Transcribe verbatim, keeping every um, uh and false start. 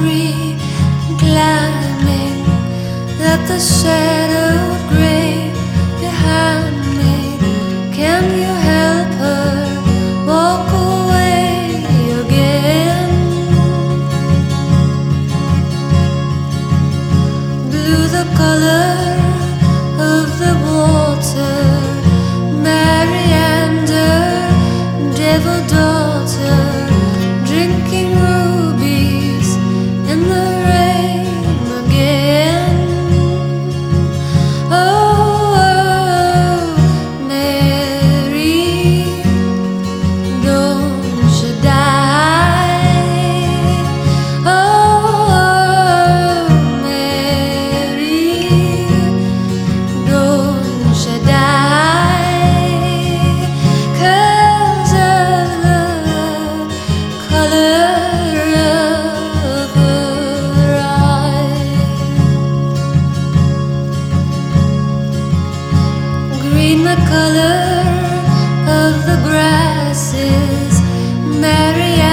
tree, climbing up the shadowed grave behind me. Can you help her walk away again? Blue the color of the water, Mariander, devil daughter, drinking rubies in the rain again. Oh, oh, Mary, don't you die. Oh, oh, Mary, don't you die. 'Cause of the color of her eyes. Green the color of the grasses, Mary